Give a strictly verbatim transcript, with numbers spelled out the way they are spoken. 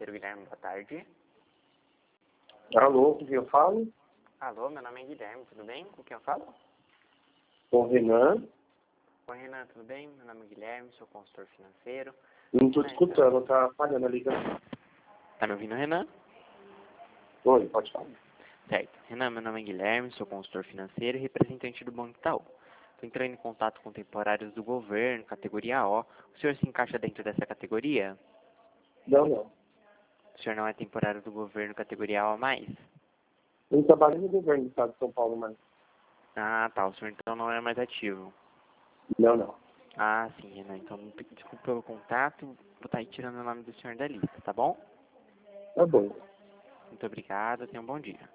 Financeiro, Guilherme, boa tarde. Alô, com quem eu falo? Alô, meu nome é Guilherme, tudo bem? Com quem eu falo? Com o Renan. Oi, Renan, tudo bem? Meu nome é Guilherme, sou consultor financeiro. Não estou Renan, escutando, tá falhando a ligação. então- Tá me ouvindo, Renan? Oi, pode falar. Certo. Renan, meu nome é Guilherme, sou consultor financeiro e representante do Banco Itaú. Estou entrando em contato com temporários do governo, categoria O. O senhor se encaixa dentro dessa categoria? Não, não. O senhor não é temporário do governo, categoria O a mais? Eu trabalho no governo do estado de São Paulo, mas... Ah, tá. O senhor então não é mais ativo. Não, não. Ah, sim, Renan. Então, desculpa pelo contato. Vou estar aí tirando o nome do senhor da lista, tá bom? Tá bom. Muito obrigado. Tenha um bom dia.